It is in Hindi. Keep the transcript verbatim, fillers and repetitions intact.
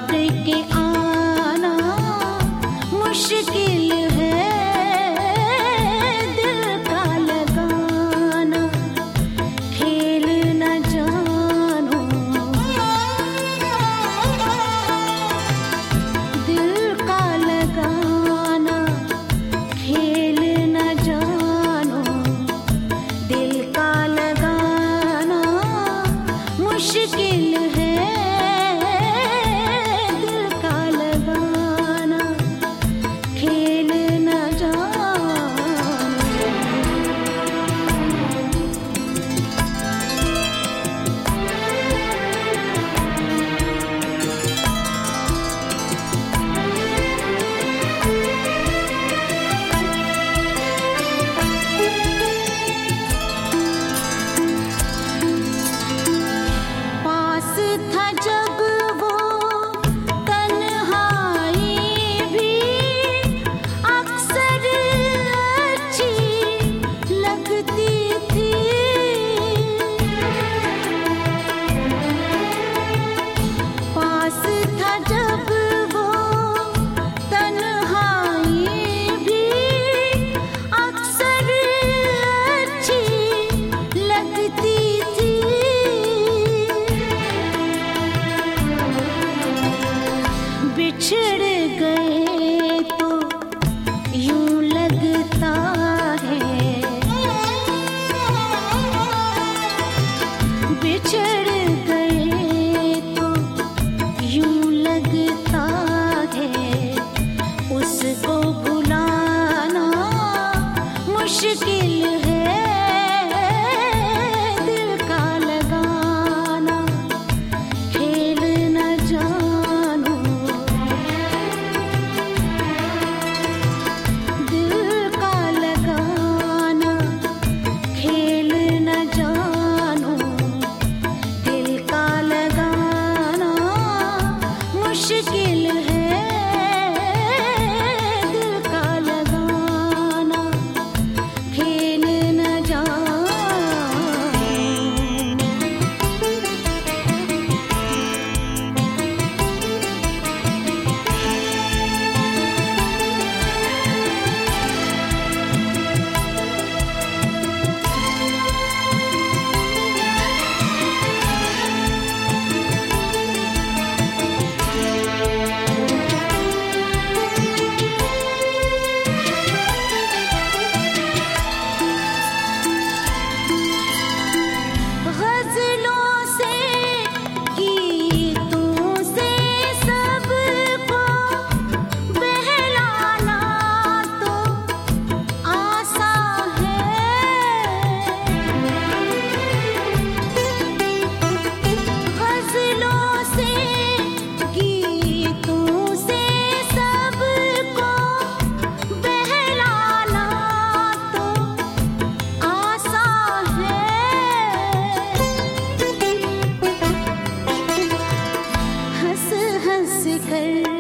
लौट के आना मुश्किल है, दिल का लगाना खेल न जानो, दिल का लगाना खेल न जानो, दिल का लगाना मुश्किल है, दिल का लगाना खेल न जानो। पास था जब वो तन्हाई भी अक्सर अच्छी लगती थी, पास था जब वो तन्हाई भी अक्सर अच्छी लगती थी। बिछड़ गए तो यूं लगता है, बिछड़ गए तो यूं लगता है, उसको भुलाना मुश्किल है, दिल का लगाना खेल न जानो, दिल का लगाना खेल न जानो, दिल का लगाना मुश्किल है, दिल का लगाना खेल न जानो। गज़लों से गीतों से सबको बहलाना तो आसान है, गज़लों से गीतों से सबको बहलाना तो आसान है, हंस हंस कर